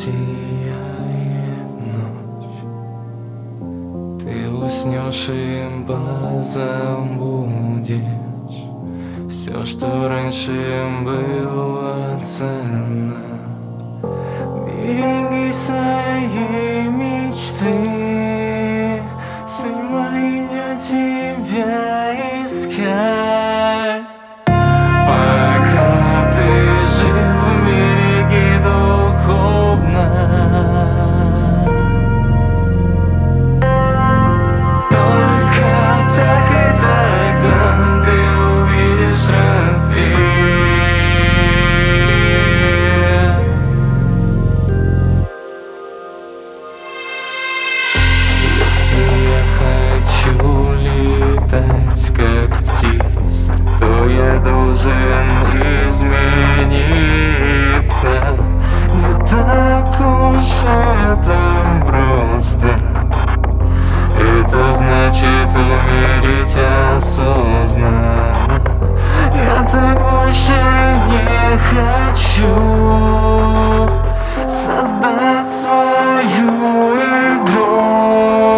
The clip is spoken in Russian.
сияет ночь, ты уснешь и позабудешь все, что раньше было ценно. Береги свои мечты, судьба идет тебя искать. Пока ты жив, береги духовность. Только так и тогда ты увидишь рассвет. Если я хочу летать как птица, то я должен измениться. Не так уж это просто. Это значит умереть осознанно. Я так больше не хочу создать свою игру.